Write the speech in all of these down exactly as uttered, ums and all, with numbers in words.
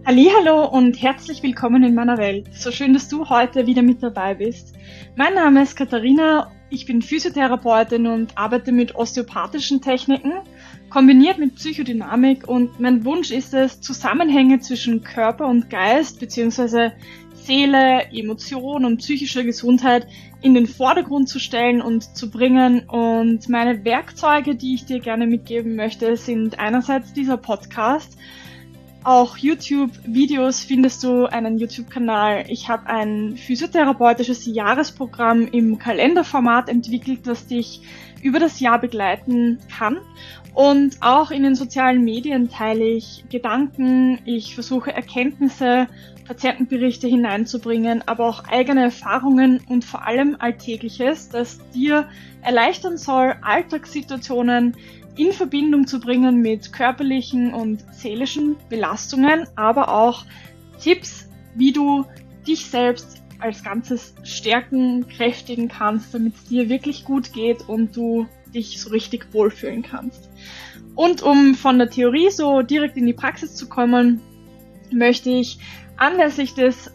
Hallihallo und herzlich willkommen in meiner Welt. So schön, dass du heute wieder mit dabei bist. Mein Name ist Katharina, ich bin Physiotherapeutin und arbeite mit osteopathischen Techniken, kombiniert mit Psychodynamik, und mein Wunsch ist es, Zusammenhänge zwischen Körper und Geist bzw. Seele, Emotion und psychischer Gesundheit in den Vordergrund zu stellen und zu bringen. Und meine Werkzeuge, die ich dir gerne mitgeben möchte, sind einerseits dieser Podcast. Auch YouTube-Videos findest du, einen YouTube-Kanal. Ich habe ein physiotherapeutisches Jahresprogramm im Kalenderformat entwickelt, das dich über das Jahr begleiten kann. Und auch in den sozialen Medien teile ich Gedanken, ich versuche Erkenntnisse, Patientenberichte hineinzubringen, aber auch eigene Erfahrungen und vor allem Alltägliches, das dir erleichtern soll, Alltagssituationen in Verbindung zu bringen mit körperlichen und seelischen Belastungen, aber auch Tipps, wie du dich selbst als Ganzes stärken, kräftigen kannst, damit es dir wirklich gut geht und du dich so richtig wohlfühlen kannst. Und um von der Theorie so direkt in die Praxis zu kommen, möchte ich anlässlich des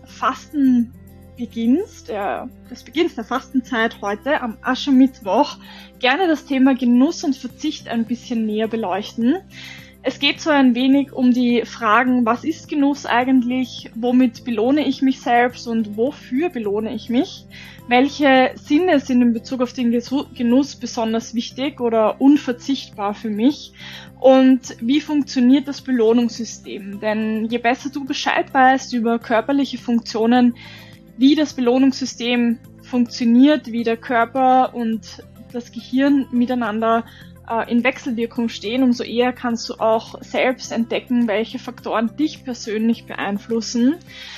Fastenbeginns, der, des Beginns der Fastenzeit heute am Aschermittwoch, gerne das Thema Genuss und Verzicht ein bisschen näher beleuchten. Es geht so ein wenig um die Fragen, was ist Genuss eigentlich, womit belohne ich mich selbst und wofür belohne ich mich, welche Sinne sind in Bezug auf den Genuss besonders wichtig oder unverzichtbar für mich und wie funktioniert das Belohnungssystem, denn je besser du Bescheid weißt über körperliche Funktionen, wie das Belohnungssystem funktioniert, wie der Körper und das Gehirn miteinander in Wechselwirkung stehen, umso eher kannst du auch selbst entdecken, welche Faktoren dich persönlich beeinflussen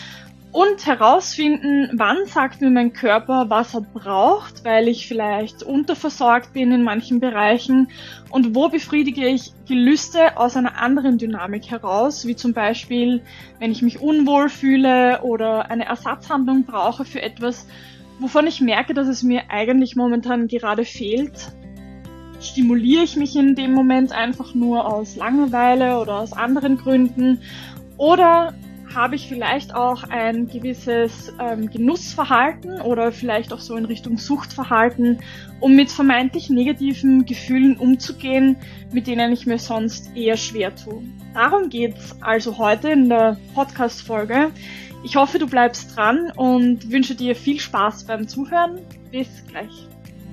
und herausfinden, wann sagt mir mein Körper, was er braucht, weil ich vielleicht unterversorgt bin in manchen Bereichen, und wo befriedige ich Gelüste aus einer anderen Dynamik heraus, wie zum Beispiel, wenn ich mich unwohl fühle oder eine Ersatzhandlung brauche für etwas, wovon ich merke, dass es mir eigentlich momentan gerade fehlt. Stimuliere ich mich in dem Moment einfach nur aus Langeweile oder aus anderen Gründen, oder habe ich vielleicht auch ein gewisses ähm, Genussverhalten oder vielleicht auch so in Richtung Suchtverhalten, um mit vermeintlich negativen Gefühlen umzugehen, mit denen ich mir sonst eher schwer tue. Darum geht's also heute in der Podcast-Folge. Ich hoffe, du bleibst dran und wünsche dir viel Spaß beim Zuhören. Bis gleich.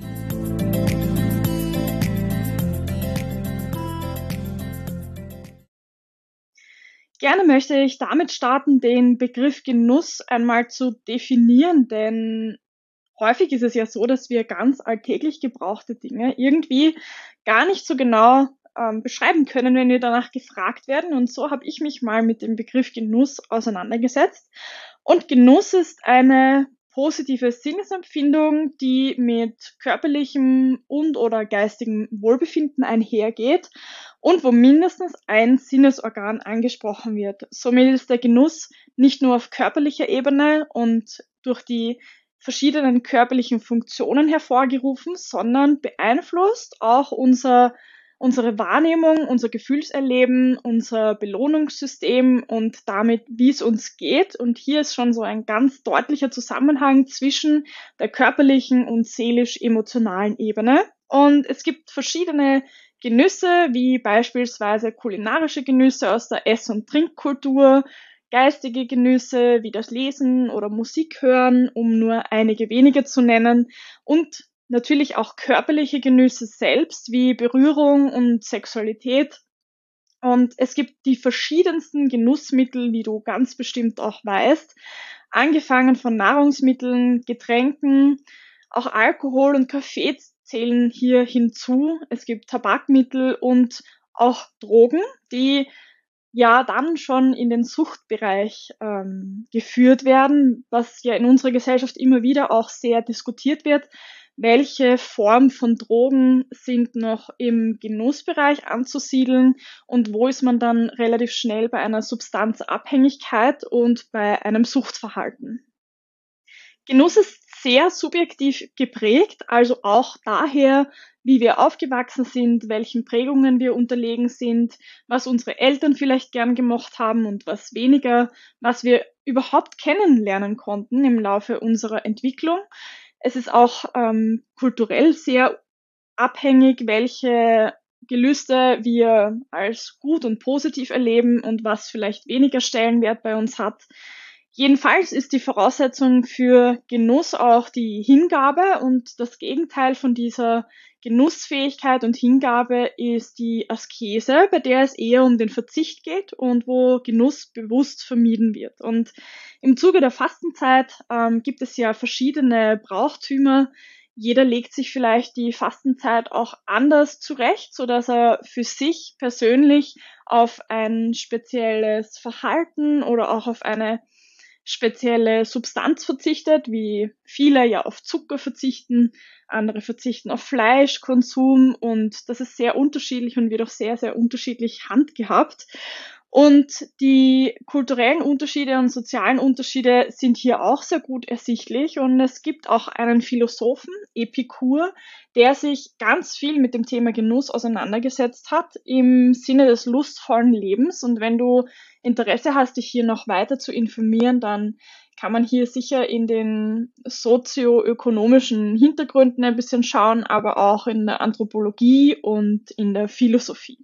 Gerne möchte ich damit starten, den Begriff Genuss einmal zu definieren, denn häufig ist es ja so, dass wir ganz alltäglich gebrauchte Dinge irgendwie gar nicht so genau ähm, beschreiben können, wenn wir danach gefragt werden. Und so habe ich mich mal mit dem Begriff Genuss auseinandergesetzt. Und Genuss ist eine positive Sinnesempfindung, die mit körperlichem und oder geistigem Wohlbefinden einhergeht und wo mindestens ein Sinnesorgan angesprochen wird. Somit ist der Genuss nicht nur auf körperlicher Ebene und durch die verschiedenen körperlichen Funktionen hervorgerufen, sondern beeinflusst auch unser unsere Wahrnehmung, unser Gefühlserleben, unser Belohnungssystem und damit, wie es uns geht. Und hier ist schon so ein ganz deutlicher Zusammenhang zwischen der körperlichen und seelisch-emotionalen Ebene. Und es gibt verschiedene Genüsse, wie beispielsweise kulinarische Genüsse aus der Ess- und Trinkkultur, geistige Genüsse wie das Lesen oder Musik hören, um nur einige wenige zu nennen, und natürlich auch körperliche Genüsse selbst, wie Berührung und Sexualität. Und es gibt die verschiedensten Genussmittel, wie du ganz bestimmt auch weißt, angefangen von Nahrungsmitteln, Getränken, auch Alkohol und Kaffee zählen hier hinzu. Es gibt Tabakmittel und auch Drogen, die ja dann schon in den Suchtbereich ähm, geführt werden, was ja in unserer Gesellschaft immer wieder auch sehr diskutiert wird. Welche Form von Drogen sind noch im Genussbereich anzusiedeln und wo ist man dann relativ schnell bei einer Substanzabhängigkeit und bei einem Suchtverhalten? Genuss ist sehr subjektiv geprägt, also auch daher, wie wir aufgewachsen sind, welchen Prägungen wir unterlegen sind, was unsere Eltern vielleicht gern gemocht haben und was weniger, was wir überhaupt kennenlernen konnten im Laufe unserer Entwicklung. Es ist auch ähm, kulturell sehr abhängig, welche Gelüste wir als gut und positiv erleben und was vielleicht weniger Stellenwert bei uns hat. Jedenfalls ist die Voraussetzung für Genuss auch die Hingabe, und das Gegenteil von dieser Genussfähigkeit und Hingabe ist die Askese, bei der es eher um den Verzicht geht und wo Genuss bewusst vermieden wird. Und im Zuge der Fastenzeit ähm, gibt es ja verschiedene Brauchtümer. Jeder legt sich vielleicht die Fastenzeit auch anders zurecht, so dass er für sich persönlich auf ein spezielles Verhalten oder auch auf eine spezielle Substanz verzichtet, wie viele ja auf Zucker verzichten, andere verzichten auf Fleischkonsum, und das ist sehr unterschiedlich und wird auch sehr, sehr unterschiedlich handgehabt. Und die kulturellen Unterschiede und sozialen Unterschiede sind hier auch sehr gut ersichtlich, und es gibt auch einen Philosophen, Epikur, der sich ganz viel mit dem Thema Genuss auseinandergesetzt hat im Sinne des lustvollen Lebens. Und wenn du Interesse hast, dich hier noch weiter zu informieren, dann kann man hier sicher in den sozioökonomischen Hintergründen ein bisschen schauen, aber auch in der Anthropologie und in der Philosophie.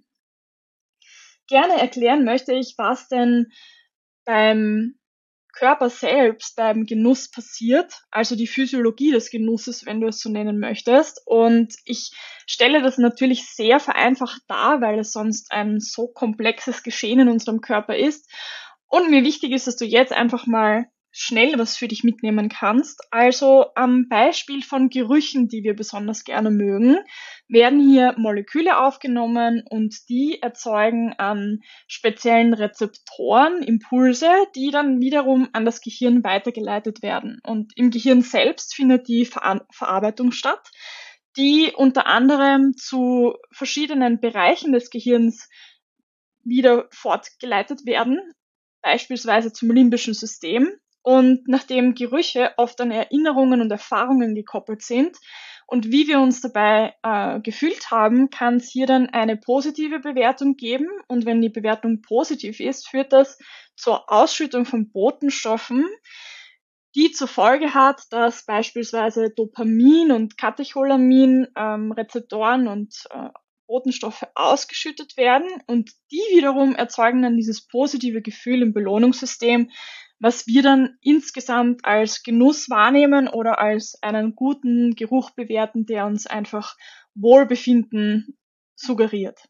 Gerne erklären möchte ich, was denn beim Körper selbst, beim Genuss passiert, also die Physiologie des Genusses, wenn du es so nennen möchtest. Und ich stelle das natürlich sehr vereinfacht dar, weil es sonst ein so komplexes Geschehen in unserem Körper ist. Und mir wichtig ist, dass du jetzt einfach mal schnell was für dich mitnehmen kannst. Also am Beispiel von Gerüchen, die wir besonders gerne mögen, werden hier Moleküle aufgenommen, und die erzeugen an speziellen Rezeptoren Impulse, die dann wiederum an das Gehirn weitergeleitet werden. Und im Gehirn selbst findet die Ver Verarbeitung statt, die unter anderem zu verschiedenen Bereichen des Gehirns wieder fortgeleitet werden, beispielsweise zum limbischen System. Und nachdem Gerüche oft an Erinnerungen und Erfahrungen gekoppelt sind und wie wir uns dabei äh, gefühlt haben, kann es hier dann eine positive Bewertung geben. Und wenn die Bewertung positiv ist, führt das zur Ausschüttung von Botenstoffen, die zur Folge hat, dass beispielsweise Dopamin und Katecholamin ähm, Rezeptoren und äh, Botenstoffe ausgeschüttet werden, und die wiederum erzeugen dann dieses positive Gefühl im Belohnungssystem, was wir dann insgesamt als Genuss wahrnehmen oder als einen guten Geruch bewerten, der uns einfach Wohlbefinden suggeriert.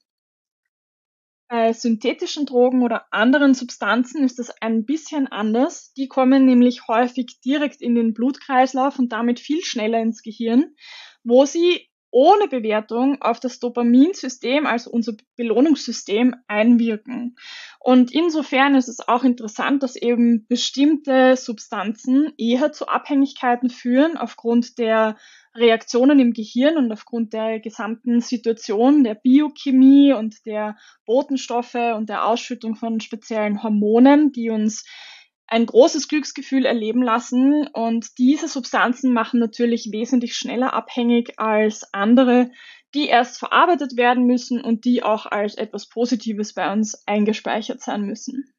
Bei synthetischen Drogen oder anderen Substanzen ist das ein bisschen anders. Die kommen nämlich häufig direkt in den Blutkreislauf und damit viel schneller ins Gehirn, wo sie ohne Bewertung auf das Dopaminsystem, also unser Belohnungssystem, einwirken. Und insofern ist es auch interessant, dass eben bestimmte Substanzen eher zu Abhängigkeiten führen aufgrund der Reaktionen im Gehirn und aufgrund der gesamten Situation, der Biochemie und der Botenstoffe und der Ausschüttung von speziellen Hormonen, die uns ein großes Glücksgefühl erleben lassen. Und diese Substanzen machen natürlich wesentlich schneller abhängig als andere, die erst verarbeitet werden müssen und die auch als etwas Positives bei uns eingespeichert sein müssen.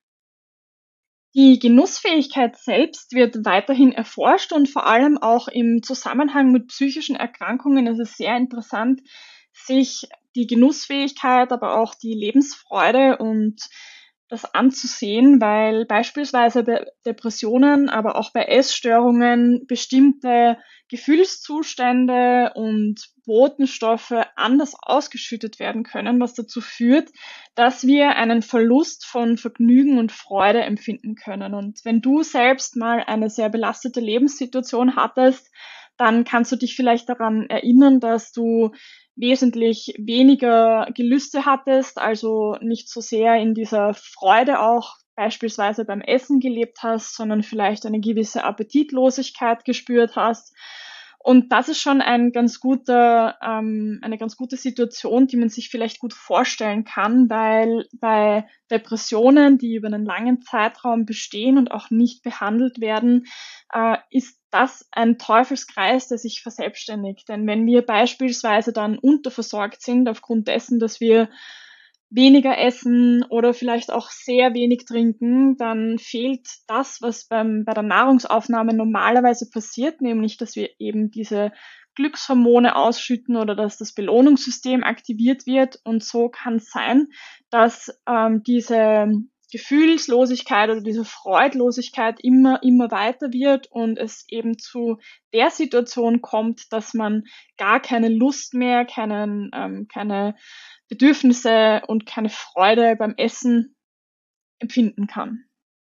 Die Genussfähigkeit selbst wird weiterhin erforscht, und vor allem auch im Zusammenhang mit psychischen Erkrankungen ist es sehr interessant, sich die Genussfähigkeit, aber auch die Lebensfreude und das anzusehen, weil beispielsweise bei Depressionen, aber auch bei Essstörungen bestimmte Gefühlszustände und Botenstoffe anders ausgeschüttet werden können, was dazu führt, dass wir einen Verlust von Vergnügen und Freude empfinden können. Und wenn du selbst mal eine sehr belastete Lebenssituation hattest, dann kannst du dich vielleicht daran erinnern, dass du wesentlich weniger Gelüste hattest, also nicht so sehr in dieser Freude auch beispielsweise beim Essen gelebt hast, sondern vielleicht eine gewisse Appetitlosigkeit gespürt hast. Und das ist schon ein ganz guter, ähm, eine ganz gute Situation, die man sich vielleicht gut vorstellen kann, weil bei Depressionen, die über einen langen Zeitraum bestehen und auch nicht behandelt werden, äh, ist das ein Teufelskreis, der sich verselbstständigt. Denn wenn wir beispielsweise dann unterversorgt sind aufgrund dessen, dass wir weniger essen oder vielleicht auch sehr wenig trinken, dann fehlt das, was beim, bei der Nahrungsaufnahme normalerweise passiert, nämlich dass wir eben diese Glückshormone ausschütten oder dass das Belohnungssystem aktiviert wird. Und so kann es sein, dass ähm, diese Gefühlslosigkeit oder diese Freudlosigkeit immer, immer weiter wird und es eben zu der Situation kommt, dass man gar keine Lust mehr, keinen, ähm, keine Bedürfnisse und keine Freude beim Essen empfinden kann.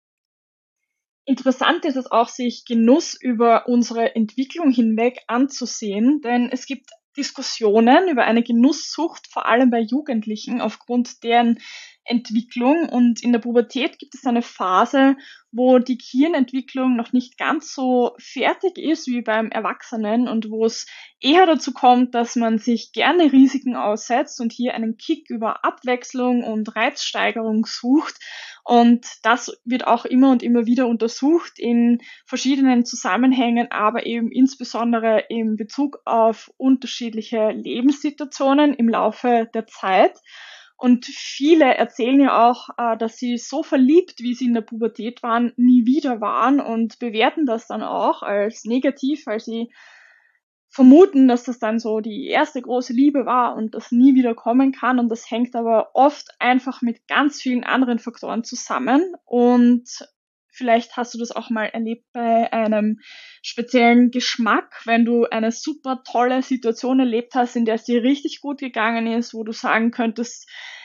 Interessant ist es auch, sich Genuss über unsere Entwicklung hinweg anzusehen, denn es gibt Diskussionen über eine Genusssucht, vor allem bei Jugendlichen, aufgrund deren Entwicklung. Und in der Pubertät gibt es eine Phase, wo die Gehirnentwicklung noch nicht ganz so fertig ist wie beim Erwachsenen und wo es eher dazu kommt, dass man sich gerne Risiken aussetzt und hier einen Kick über Abwechslung und Reizsteigerung sucht. Und das wird auch immer und immer wieder untersucht in verschiedenen Zusammenhängen, aber eben insbesondere in Bezug auf unterschiedliche Lebenssituationen im Laufe der Zeit. Und viele erzählen ja auch, äh, dass sie so verliebt, wie sie in der Pubertät waren, nie wieder waren und bewerten das dann auch als negativ, weil sie vermuten, dass das dann so die erste große Liebe war und das nie wieder kommen kann. Und das hängt aber oft einfach mit ganz vielen anderen Faktoren zusammen. Und vielleicht hast du das auch mal erlebt bei einem speziellen Geschmack, wenn du eine super tolle Situation erlebt hast, in der es dir richtig gut gegangen ist, wo du sagen könntest,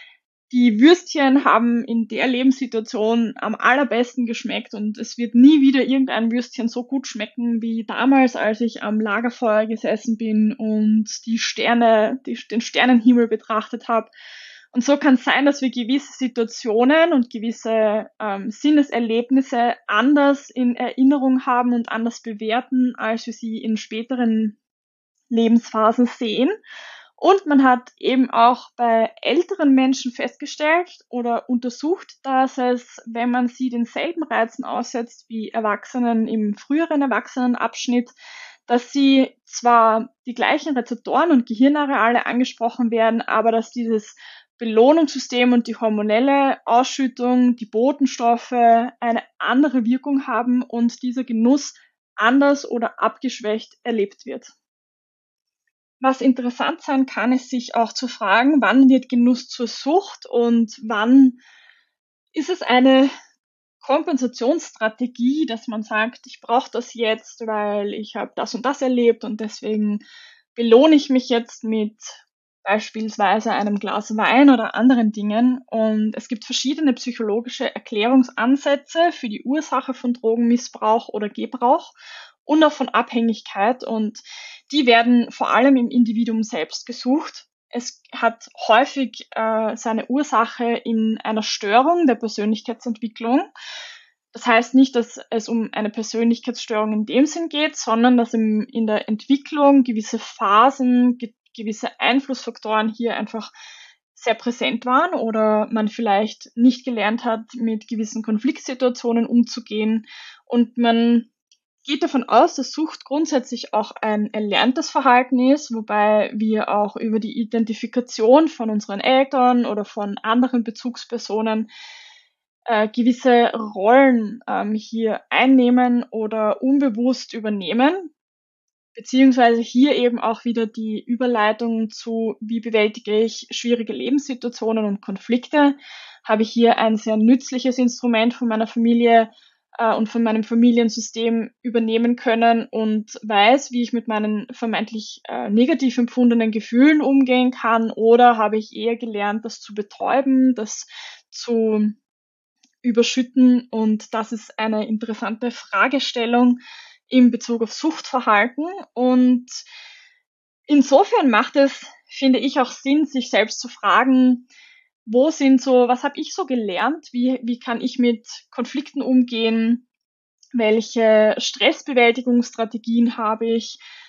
die Würstchen haben in der Lebenssituation am allerbesten geschmeckt und es wird nie wieder irgendein Würstchen so gut schmecken wie damals, als ich am Lagerfeuer gesessen bin und die Sterne, die, den Sternenhimmel betrachtet habe. Und so kann es sein, dass wir gewisse Situationen und gewisse ähm, Sinneserlebnisse anders in Erinnerung haben und anders bewerten, als wir sie in späteren Lebensphasen sehen. Und man hat eben auch bei älteren Menschen festgestellt oder untersucht, dass es, wenn man sie denselben Reizen aussetzt wie Erwachsenen im früheren Erwachsenenabschnitt, dass sie zwar die gleichen Rezeptoren und Gehirnareale angesprochen werden, aber dass dieses Belohnungssystem und die hormonelle Ausschüttung, die Botenstoffe eine andere Wirkung haben und dieser Genuss anders oder abgeschwächt erlebt wird. Was interessant sein kann, ist sich auch zu fragen, wann wird Genuss zur Sucht und wann ist es eine Kompensationsstrategie, dass man sagt, ich brauche das jetzt, weil ich habe das und das erlebt und deswegen belohne ich mich jetzt mit beispielsweise einem Glas Wein oder anderen Dingen. Und es gibt verschiedene psychologische Erklärungsansätze für die Ursache von Drogenmissbrauch oder Gebrauch und auch von Abhängigkeit. Und die werden vor allem im Individuum selbst gesucht. Es hat häufig äh, seine Ursache in einer Störung der Persönlichkeitsentwicklung. Das heißt nicht, dass es um eine Persönlichkeitsstörung in dem Sinn geht, sondern dass im, in der Entwicklung gewisse Phasen, ge gewisse Einflussfaktoren hier einfach sehr präsent waren oder man vielleicht nicht gelernt hat, mit gewissen Konfliktsituationen umzugehen und man geht davon aus, dass Sucht grundsätzlich auch ein erlerntes Verhalten ist, wobei wir auch über die Identifikation von unseren Eltern oder von anderen Bezugspersonen äh, gewisse Rollen ähm, hier einnehmen oder unbewusst übernehmen, beziehungsweise hier eben auch wieder die Überleitung zu, wie bewältige ich schwierige Lebenssituationen und Konflikte, habe ich hier ein sehr nützliches Instrument von meiner Familie äh, und von meinem Familiensystem übernehmen können und weiß, wie ich mit meinen vermeintlich äh, negativ empfundenen Gefühlen umgehen kann, oder habe ich eher gelernt, das zu betäuben, das zu überschütten, und das ist eine interessante Fragestellung in Bezug auf Suchtverhalten. Und insofern macht es, finde ich, auch Sinn, sich selbst zu fragen, wo sind so, was habe ich so gelernt, wie, wie kann ich mit Konflikten umgehen, welche Stressbewältigungsstrategien habe ich,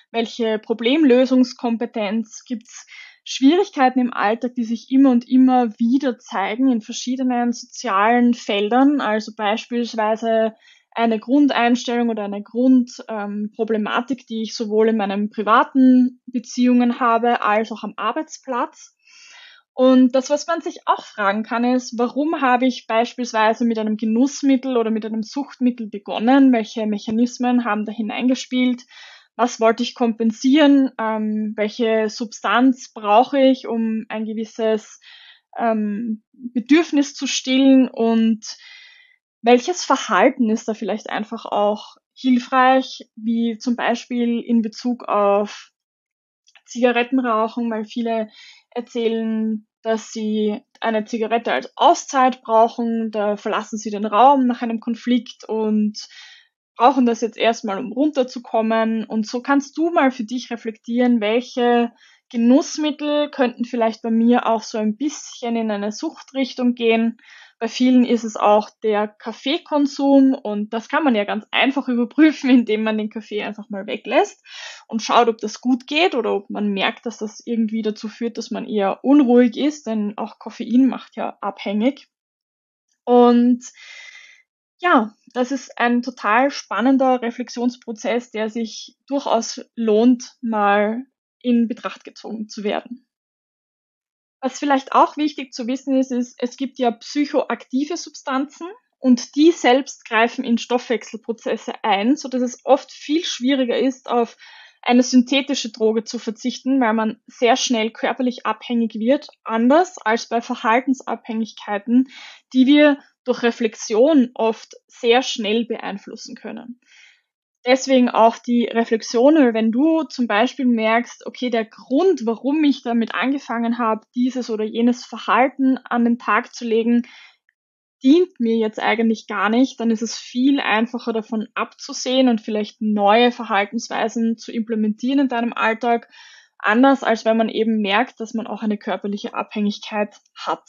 welche Problemlösungskompetenz, gibt es Schwierigkeiten im Alltag, die sich immer und immer wieder zeigen in verschiedenen sozialen Feldern, also beispielsweise eine Grundeinstellung oder eine Grundproblematik, ähm, die ich sowohl in meinen privaten Beziehungen habe als auch am Arbeitsplatz. Und das, was man sich auch fragen kann, ist, warum habe ich beispielsweise mit einem Genussmittel oder mit einem Suchtmittel begonnen? Welche Mechanismen haben da hineingespielt? Was wollte ich kompensieren? Ähm, welche Substanz brauche ich, um ein gewisses ähm, Bedürfnis zu stillen? Und welches Verhalten ist da vielleicht einfach auch hilfreich, wie zum Beispiel in Bezug auf Zigarettenrauchen, weil viele erzählen, dass sie eine Zigarette als Auszeit brauchen, da verlassen sie den Raum nach einem Konflikt und brauchen das jetzt erstmal, um runterzukommen. Und so kannst du mal für dich reflektieren, welche Genussmittel könnten vielleicht bei mir auch so ein bisschen in eine Suchtrichtung gehen. Bei vielen ist es auch der Kaffeekonsum und das kann man ja ganz einfach überprüfen, indem man den Kaffee einfach mal weglässt und schaut, ob das gut geht oder ob man merkt, dass das irgendwie dazu führt, dass man eher unruhig ist, denn auch Koffein macht ja abhängig. Und ja, das ist ein total spannender Reflexionsprozess, der sich durchaus lohnt, mal in Betracht gezogen zu werden. Was vielleicht auch wichtig zu wissen ist, ist, es gibt ja psychoaktive Substanzen und die selbst greifen in Stoffwechselprozesse ein, so dass es oft viel schwieriger ist, auf eine synthetische Droge zu verzichten, weil man sehr schnell körperlich abhängig wird, anders als bei Verhaltensabhängigkeiten, die wir durch Reflexion oft sehr schnell beeinflussen können. Deswegen auch die Reflexion, wenn du zum Beispiel merkst, okay, der Grund, warum ich damit angefangen habe, dieses oder jenes Verhalten an den Tag zu legen, dient mir jetzt eigentlich gar nicht, dann ist es viel einfacher davon abzusehen und vielleicht neue Verhaltensweisen zu implementieren in deinem Alltag, anders als wenn man eben merkt, dass man auch eine körperliche Abhängigkeit hat.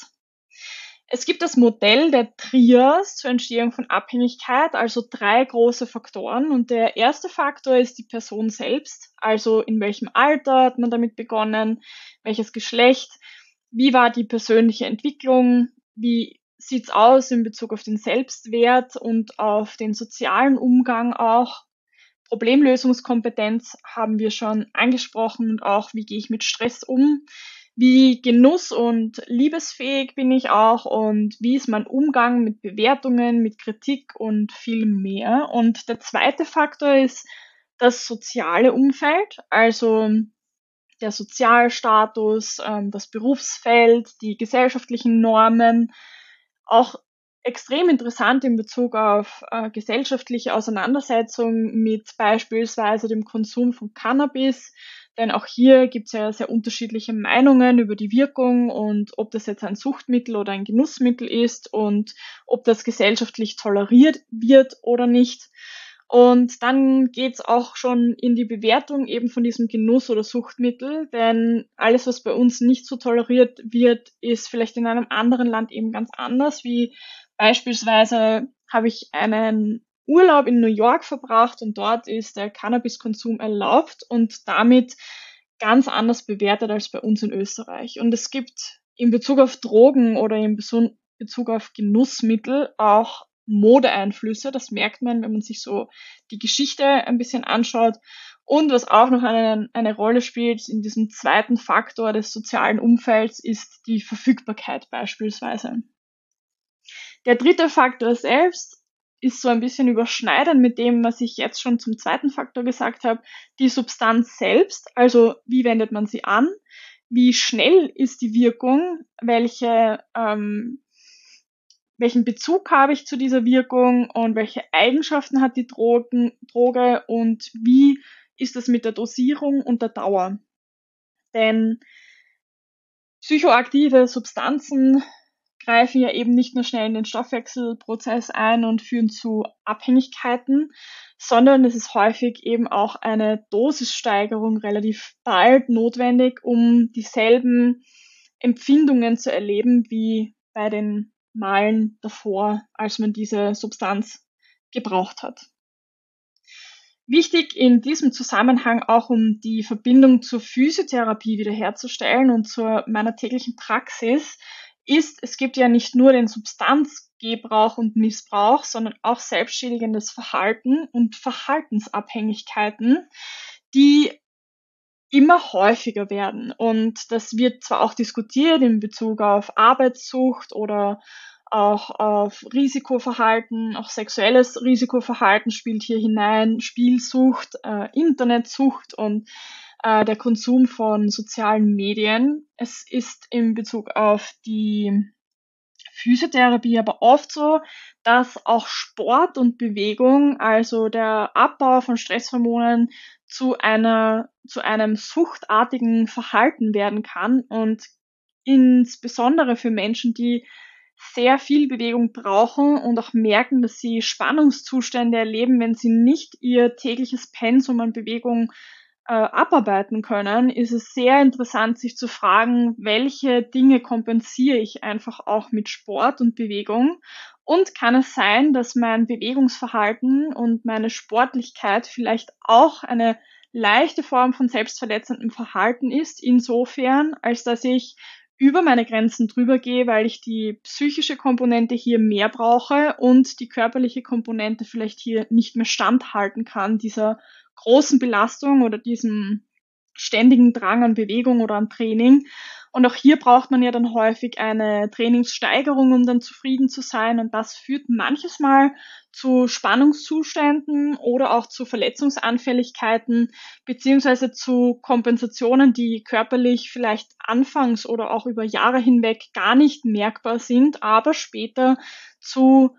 Es gibt das Modell der Trias zur Entstehung von Abhängigkeit, also drei große Faktoren. Und der erste Faktor ist die Person selbst, also in welchem Alter hat man damit begonnen, welches Geschlecht, wie war die persönliche Entwicklung, wie sieht's aus in Bezug auf den Selbstwert und auf den sozialen Umgang auch. Problemlösungskompetenz haben wir schon angesprochen und auch, wie gehe ich mit Stress um, wie genuss- und liebesfähig bin ich auch und wie ist mein Umgang mit Bewertungen, mit Kritik und viel mehr. Und der zweite Faktor ist das soziale Umfeld, also der Sozialstatus, ähm, das Berufsfeld, die gesellschaftlichen Normen, auch extrem interessant in Bezug auf äh, gesellschaftliche Auseinandersetzung mit beispielsweise dem Konsum von Cannabis. Denn auch hier gibt es ja sehr unterschiedliche Meinungen über die Wirkung und ob das jetzt ein Suchtmittel oder ein Genussmittel ist und ob das gesellschaftlich toleriert wird oder nicht. Und dann geht's auch schon in die Bewertung eben von diesem Genuss oder Suchtmittel, denn alles, was bei uns nicht so toleriert wird, ist vielleicht in einem anderen Land eben ganz anders, wie beispielsweise habe ich einen Urlaub in New York verbracht und dort ist der Cannabiskonsum erlaubt und damit ganz anders bewertet als bei uns in Österreich. Und es gibt in Bezug auf Drogen oder in Bezug auf Genussmittel auch Modeeinflüsse. Das merkt man, wenn man sich so die Geschichte ein bisschen anschaut. Und was auch noch eine, eine Rolle spielt in diesem zweiten Faktor des sozialen Umfelds, ist die Verfügbarkeit beispielsweise. Der dritte Faktor selbst ist so ein bisschen überschneidend mit dem, was ich jetzt schon zum zweiten Faktor gesagt habe. Die Substanz selbst, also wie wendet man sie an, wie schnell ist die Wirkung, welche ähm, welchen Bezug habe ich zu dieser Wirkung und welche Eigenschaften hat die Drogen, Droge und wie ist das mit der Dosierung und der Dauer. Denn psychoaktive Substanzen greifen ja eben nicht nur schnell in den Stoffwechselprozess ein und führen zu Abhängigkeiten, sondern es ist häufig eben auch eine Dosissteigerung relativ bald notwendig, um dieselben Empfindungen zu erleben wie bei den Malen davor, als man diese Substanz gebraucht hat. Wichtig in diesem Zusammenhang auch, um die Verbindung zur Physiotherapie wiederherzustellen und zu meiner täglichen Praxis, ist, es gibt ja nicht nur den Substanzgebrauch und Missbrauch, sondern auch selbstschädigendes Verhalten und Verhaltensabhängigkeiten, die immer häufiger werden. Und das wird zwar auch diskutiert in Bezug auf Arbeitssucht oder auch auf Risikoverhalten, auch sexuelles Risikoverhalten spielt hier hinein, Spielsucht, äh, Internetsucht und äh, der Konsum von sozialen Medien. Es ist in Bezug auf die Physiotherapie aber oft so, dass auch Sport und Bewegung, also der Abbau von Stresshormonen, zu einer, zu einem suchtartigen Verhalten werden kann und insbesondere für Menschen, die sehr viel Bewegung brauchen und auch merken, dass sie Spannungszustände erleben, wenn sie nicht ihr tägliches Pensum an Bewegung äh, abarbeiten können, ist es sehr interessant, sich zu fragen, welche Dinge kompensiere ich einfach auch mit Sport und Bewegung. Und kann es sein, dass mein Bewegungsverhalten und meine Sportlichkeit vielleicht auch eine leichte Form von selbstverletzendem Verhalten ist, insofern, als dass ich über meine Grenzen drüber gehe, weil ich die psychische Komponente hier mehr brauche und die körperliche Komponente vielleicht hier nicht mehr standhalten kann, dieser großen Belastung oder diesem ständigen Drang an Bewegung oder an Training. Und auch hier braucht man ja dann häufig eine Trainingssteigerung, um dann zufrieden zu sein. Und das führt manches Mal zu Spannungszuständen oder auch zu Verletzungsanfälligkeiten beziehungsweise zu Kompensationen, die körperlich vielleicht anfangs oder auch über Jahre hinweg gar nicht merkbar sind, aber später zu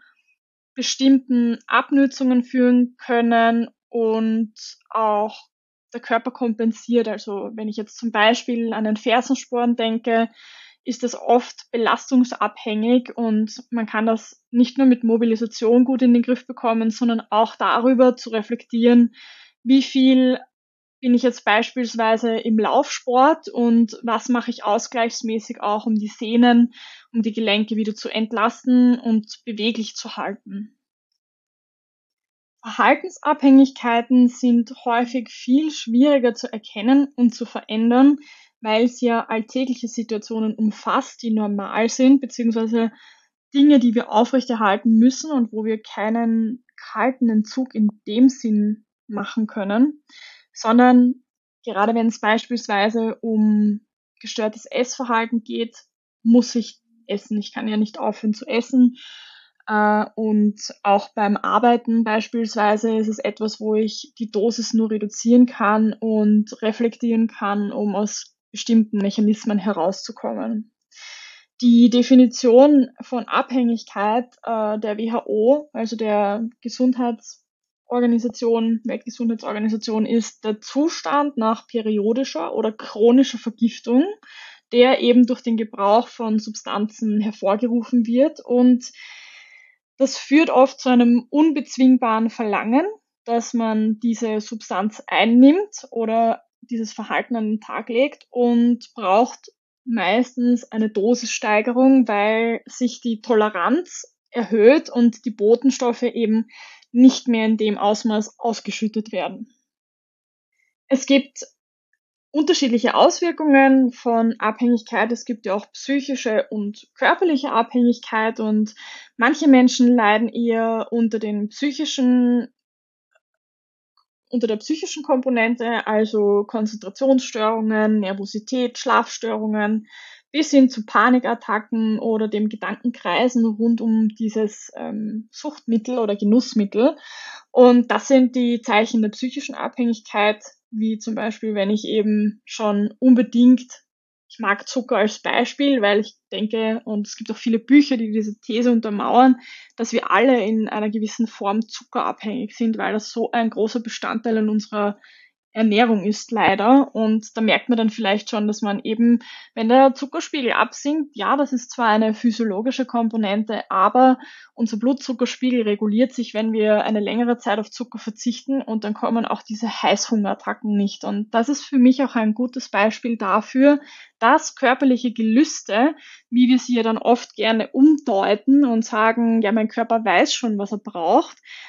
bestimmten Abnützungen führen können und auch der Körper kompensiert. Also wenn ich jetzt zum Beispiel an den Fersensporn denke, ist das oft belastungsabhängig und man kann das nicht nur mit Mobilisation gut in den Griff bekommen, sondern auch darüber zu reflektieren, wie viel bin ich jetzt beispielsweise im Laufsport und was mache ich ausgleichsmäßig auch, um die Sehnen, um die Gelenke wieder zu entlasten und beweglich zu halten. Verhaltensabhängigkeiten sind häufig viel schwieriger zu erkennen und zu verändern, weil es ja alltägliche Situationen umfasst, die normal sind, beziehungsweise Dinge, die wir aufrechterhalten müssen und wo wir keinen kalten Entzug in dem Sinn machen können, sondern gerade wenn es beispielsweise um gestörtes Essverhalten geht, muss ich essen. Ich kann ja nicht aufhören zu essen. Äh, und auch beim Arbeiten beispielsweise ist es etwas, wo ich die Dosis nur reduzieren kann und reflektieren kann, um aus bestimmten Mechanismen herauszukommen. Die Definition von Abhängigkeit äh, der W H O, also der Gesundheitsorganisation, Weltgesundheitsorganisation, ist der Zustand nach periodischer oder chronischer Vergiftung, der eben durch den Gebrauch von Substanzen hervorgerufen wird. Und das führt oft zu einem unbezwingbaren Verlangen, dass man diese Substanz einnimmt oder dieses Verhalten an den Tag legt und braucht meistens eine Dosissteigerung, weil sich die Toleranz erhöht und die Botenstoffe eben nicht mehr in dem Ausmaß ausgeschüttet werden. Es gibt unterschiedliche Auswirkungen von Abhängigkeit. Es gibt ja auch psychische und körperliche Abhängigkeit und manche Menschen leiden eher unter den psychischen unter der psychischen Komponente, also Konzentrationsstörungen, Nervosität, Schlafstörungen, bis hin zu Panikattacken oder dem Gedankenkreisen rund um dieses ähm, Suchtmittel oder Genussmittel. Und das sind die Zeichen der psychischen Abhängigkeit, wie zum Beispiel, wenn ich eben schon unbedingt, ich mag Zucker als Beispiel, weil ich denke, und es gibt auch viele Bücher, die diese These untermauern, dass wir alle in einer gewissen Form zuckerabhängig sind, weil das so ein großer Bestandteil in unserer Ernährung ist leider. Und da merkt man dann vielleicht schon, dass man eben, wenn der Zuckerspiegel absinkt, ja, das ist zwar eine physiologische Komponente, aber unser Blutzuckerspiegel reguliert sich, wenn wir eine längere Zeit auf Zucker verzichten und dann kommen auch diese Heißhungerattacken nicht. Und das ist für mich auch ein gutes Beispiel dafür, dass körperliche Gelüste, wie wir sie ja dann oft gerne umdeuten und sagen, ja, mein Körper weiß schon, was er braucht,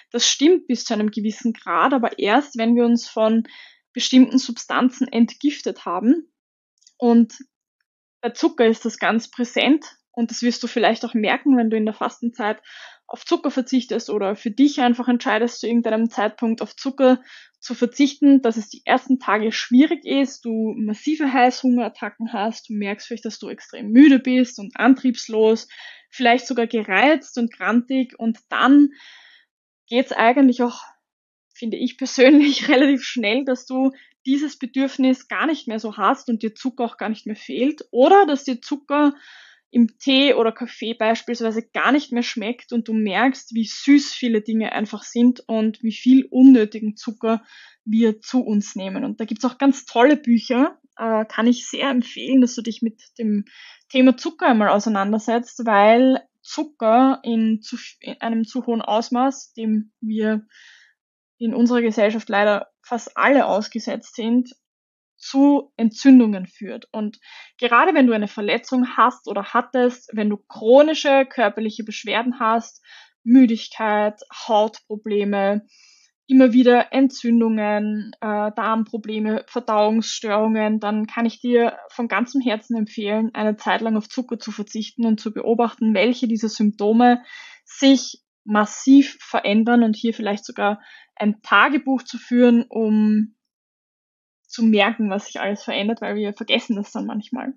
Das stimmt bis zu einem gewissen Grad, aber erst, wenn wir uns von bestimmten Substanzen entgiftet haben. Und bei Zucker ist das ganz präsent und das wirst du vielleicht auch merken, wenn du in der Fastenzeit auf Zucker verzichtest oder für dich einfach entscheidest, zu irgendeinem Zeitpunkt auf Zucker zu verzichten, dass es die ersten Tage schwierig ist, du massive Heißhungerattacken hast, du merkst vielleicht, dass du extrem müde bist und antriebslos, vielleicht sogar gereizt und grantig und dann geht's eigentlich auch, finde ich persönlich, relativ schnell, dass du dieses Bedürfnis gar nicht mehr so hast und dir Zucker auch gar nicht mehr fehlt oder dass dir Zucker im Tee oder Kaffee beispielsweise gar nicht mehr schmeckt und du merkst, wie süß viele Dinge einfach sind und wie viel unnötigen Zucker wir zu uns nehmen. Und da gibt's auch ganz tolle Bücher, äh, kann ich sehr empfehlen, dass du dich mit dem Thema Zucker einmal auseinandersetzt, weil Zucker in, zu, in einem zu hohen Ausmaß, dem wir in unserer Gesellschaft leider fast alle ausgesetzt sind, zu Entzündungen führt. Und gerade wenn du eine Verletzung hast oder hattest, wenn du chronische körperliche Beschwerden hast, Müdigkeit, Hautprobleme, immer wieder Entzündungen, äh, Darmprobleme, Verdauungsstörungen, dann kann ich dir von ganzem Herzen empfehlen, eine Zeit lang auf Zucker zu verzichten und zu beobachten, welche dieser Symptome sich massiv verändern und hier vielleicht sogar ein Tagebuch zu führen, um zu merken, was sich alles verändert, weil wir vergessen das dann manchmal.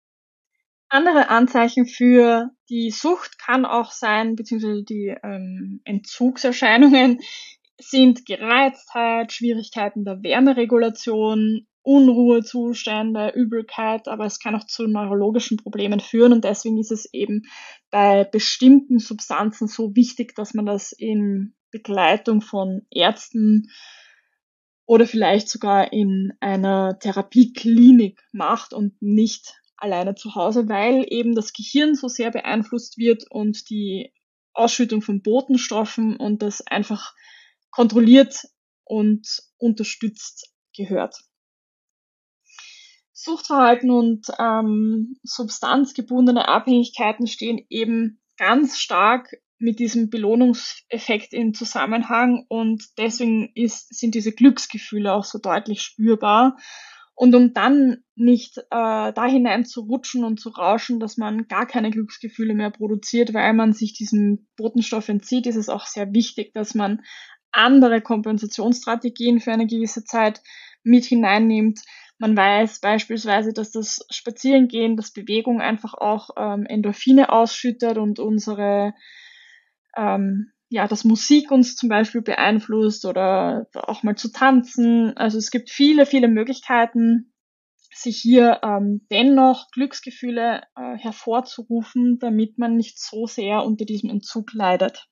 Andere Anzeichen für die Sucht kann auch sein, beziehungsweise die ähm, Entzugserscheinungen sind Gereiztheit, Schwierigkeiten der Wärmeregulation, Unruhezustände, Übelkeit, aber es kann auch zu neurologischen Problemen führen und deswegen ist es eben bei bestimmten Substanzen so wichtig, dass man das in Begleitung von Ärzten oder vielleicht sogar in einer Therapieklinik macht und nicht alleine zu Hause, weil eben das Gehirn so sehr beeinflusst wird und die Ausschüttung von Botenstoffen und das einfach kontrolliert und unterstützt gehört. Suchtverhalten und ähm, substanzgebundene Abhängigkeiten stehen eben ganz stark mit diesem Belohnungseffekt in Zusammenhang und deswegen ist, sind diese Glücksgefühle auch so deutlich spürbar. Und um dann nicht äh, da hinein zu rutschen und zu rauschen, dass man gar keine Glücksgefühle mehr produziert, weil man sich diesem Botenstoff entzieht, ist es auch sehr wichtig, dass man andere Kompensationsstrategien für eine gewisse Zeit mit hineinnimmt. Man weiß beispielsweise, dass das Spazierengehen, das Bewegung einfach auch ähm, Endorphine ausschüttet und unsere, ähm, ja, dass Musik uns zum Beispiel beeinflusst oder auch mal zu tanzen. Also es gibt viele, viele Möglichkeiten, sich hier ähm, dennoch Glücksgefühle äh, hervorzurufen, damit man nicht so sehr unter diesem Entzug leidet.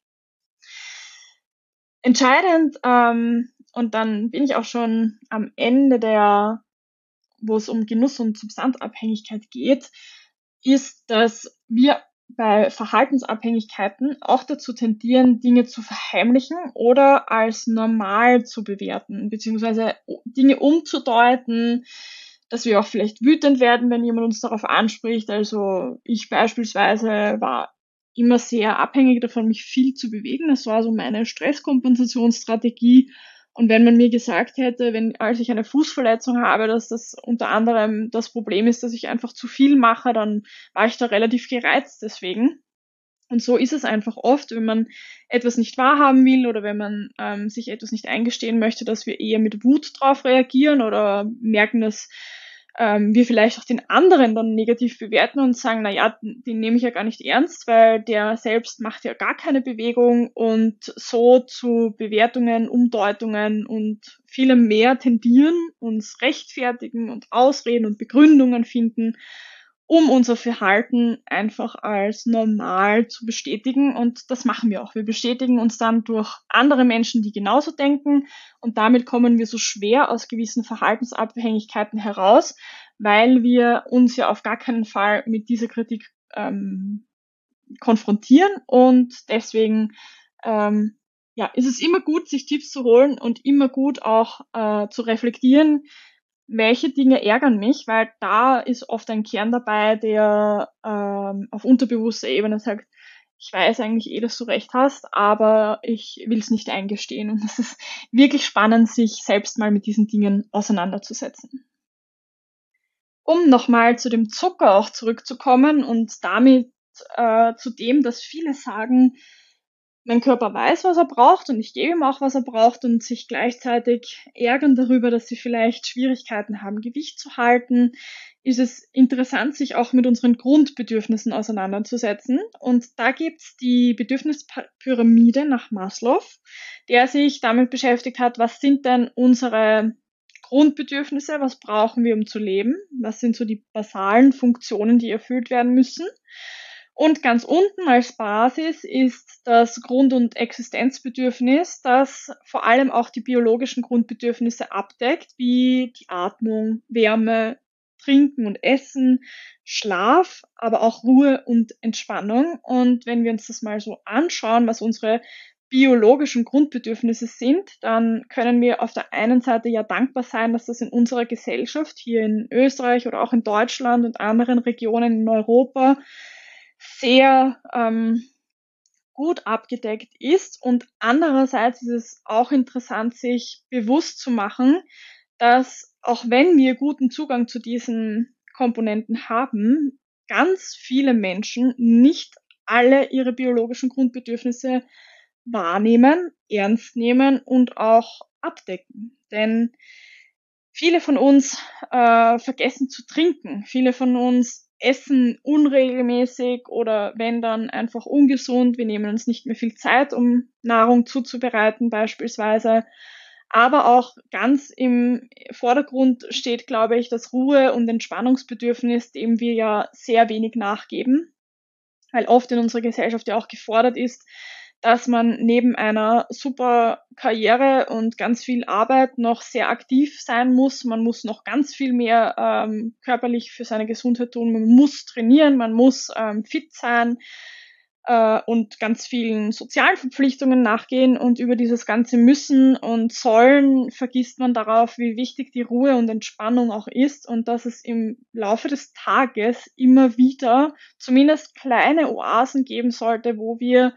Entscheidend, ähm, und dann bin ich auch schon am Ende der, wo es um Genuss und Substanzabhängigkeit geht, ist, dass wir bei Verhaltensabhängigkeiten auch dazu tendieren, Dinge zu verheimlichen oder als normal zu bewerten, beziehungsweise Dinge umzudeuten, dass wir auch vielleicht wütend werden, wenn jemand uns darauf anspricht. Also ich beispielsweise war immer sehr abhängig davon, mich viel zu bewegen. Das war so meine Stresskompensationsstrategie. Und wenn man mir gesagt hätte, wenn, als ich eine Fußverletzung habe, dass das unter anderem das Problem ist, dass ich einfach zu viel mache, dann war ich da relativ gereizt deswegen. Und so ist es einfach oft, wenn man etwas nicht wahrhaben will oder wenn man ähm, sich etwas nicht eingestehen möchte, dass wir eher mit Wut drauf reagieren oder merken, dass ähm, wir vielleicht auch den anderen dann negativ bewerten und sagen, na ja, den nehme ich ja gar nicht ernst, weil der selbst macht ja gar keine Bewegung und so zu Bewertungen, Umdeutungen und vielem mehr tendieren, uns rechtfertigen und Ausreden und Begründungen finden, um unser Verhalten einfach als normal zu bestätigen. Und das machen wir auch. Wir bestätigen uns dann durch andere Menschen, die genauso denken. Und damit kommen wir so schwer aus gewissen Verhaltensabhängigkeiten heraus, weil wir uns ja auf gar keinen Fall mit dieser Kritik ähm, konfrontieren. Und deswegen ähm, ja, ist es immer gut, sich Tipps zu holen und immer gut auch äh, zu reflektieren, welche Dinge ärgern mich, weil da ist oft ein Kern dabei, der ähm, auf unterbewusster Ebene sagt, ich weiß eigentlich eh, dass du recht hast, aber ich will es nicht eingestehen. Und es ist wirklich spannend, sich selbst mal mit diesen Dingen auseinanderzusetzen. Um nochmal zu dem Zucker auch zurückzukommen und damit äh, zu dem, dass viele sagen, mein Körper weiß, was er braucht und ich gebe ihm auch, was er braucht und sich gleichzeitig ärgern darüber, dass sie vielleicht Schwierigkeiten haben, Gewicht zu halten, ist es interessant, sich auch mit unseren Grundbedürfnissen auseinanderzusetzen. Und da gibt's die Bedürfnispyramide nach Maslow, der sich damit beschäftigt hat, was sind denn unsere Grundbedürfnisse, was brauchen wir, um zu leben, was sind so die basalen Funktionen, die erfüllt werden müssen. Und ganz unten als Basis ist das Grund- und Existenzbedürfnis, das vor allem auch die biologischen Grundbedürfnisse abdeckt, wie die Atmung, Wärme, Trinken und Essen, Schlaf, aber auch Ruhe und Entspannung. Und wenn wir uns das mal so anschauen, was unsere biologischen Grundbedürfnisse sind, dann können wir auf der einen Seite ja dankbar sein, dass das in unserer Gesellschaft hier in Österreich oder auch in Deutschland und anderen Regionen in Europa sehr ähm, gut abgedeckt ist. Und andererseits ist es auch interessant, sich bewusst zu machen, dass auch wenn wir guten Zugang zu diesen Komponenten haben, ganz viele Menschen nicht alle ihre biologischen Grundbedürfnisse wahrnehmen, ernst nehmen und auch abdecken. Denn viele von uns äh, vergessen zu trinken. Viele von uns essen unregelmäßig oder wenn dann einfach ungesund. Wir nehmen uns nicht mehr viel Zeit, um Nahrung zuzubereiten beispielsweise. Aber auch ganz im Vordergrund steht, glaube ich, das Ruhe- und Entspannungsbedürfnis, dem wir ja sehr wenig nachgeben, weil oft in unserer Gesellschaft ja auch gefordert ist, dass man neben einer super Karriere und ganz viel Arbeit noch sehr aktiv sein muss. Man muss noch ganz viel mehr ähm, körperlich für seine Gesundheit tun. Man muss trainieren, man muss ähm, fit sein äh, und ganz vielen sozialen Verpflichtungen nachgehen. Und über dieses ganze Müssen und Sollen vergisst man darauf, wie wichtig die Ruhe und Entspannung auch ist und dass es im Laufe des Tages immer wieder zumindest kleine Oasen geben sollte, wo wir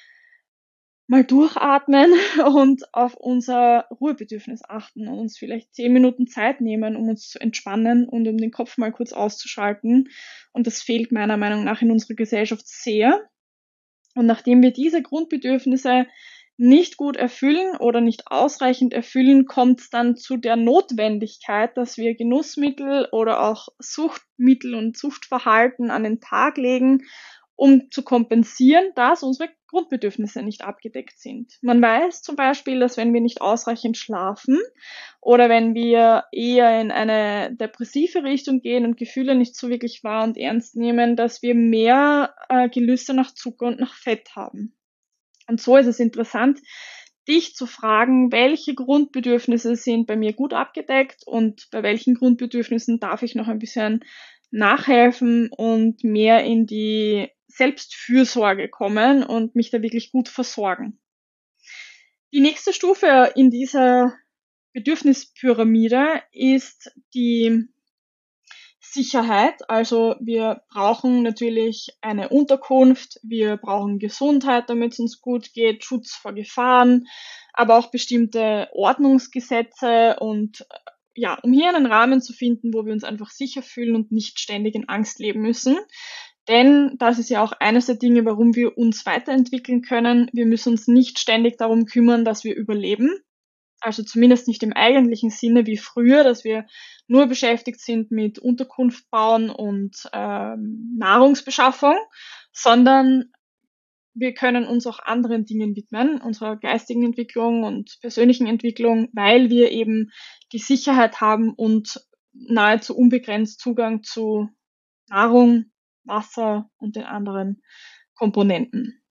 mal durchatmen und auf unser Ruhebedürfnis achten und uns vielleicht zehn Minuten Zeit nehmen, um uns zu entspannen und um den Kopf mal kurz auszuschalten. Und das fehlt meiner Meinung nach in unserer Gesellschaft sehr. Und nachdem wir diese Grundbedürfnisse nicht gut erfüllen oder nicht ausreichend erfüllen, kommt es dann zu der Notwendigkeit, dass wir Genussmittel oder auch Suchtmittel und Suchtverhalten an den Tag legen, um zu kompensieren, dass unsere Grundbedürfnisse nicht abgedeckt sind. Man weiß zum Beispiel, dass wenn wir nicht ausreichend schlafen oder wenn wir eher in eine depressive Richtung gehen und Gefühle nicht so wirklich wahr und ernst nehmen, dass wir mehr äh, Gelüste nach Zucker und nach Fett haben. Und so ist es interessant, dich zu fragen, welche Grundbedürfnisse sind bei mir gut abgedeckt und bei welchen Grundbedürfnissen darf ich noch ein bisschen nachhelfen und mehr in die Selbstfürsorge kommen und mich da wirklich gut versorgen. Die nächste Stufe in dieser Bedürfnispyramide ist die Sicherheit. Also wir brauchen natürlich eine Unterkunft, wir brauchen Gesundheit, damit es uns gut geht, Schutz vor Gefahren, aber auch bestimmte Ordnungsgesetze und ja, um hier einen Rahmen zu finden, wo wir uns einfach sicher fühlen und nicht ständig in Angst leben müssen. Denn das ist ja auch eines der Dinge, warum wir uns weiterentwickeln können. Wir müssen uns nicht ständig darum kümmern, dass wir überleben. Also zumindest nicht im eigentlichen Sinne wie früher, dass wir nur beschäftigt sind mit Unterkunft bauen und ähm, Nahrungsbeschaffung, sondern wir können uns auch anderen Dingen widmen, unserer geistigen Entwicklung und persönlichen Entwicklung, weil wir eben die Sicherheit haben und nahezu unbegrenzt Zugang zu Nahrung, Wasser und den anderen Komponenten.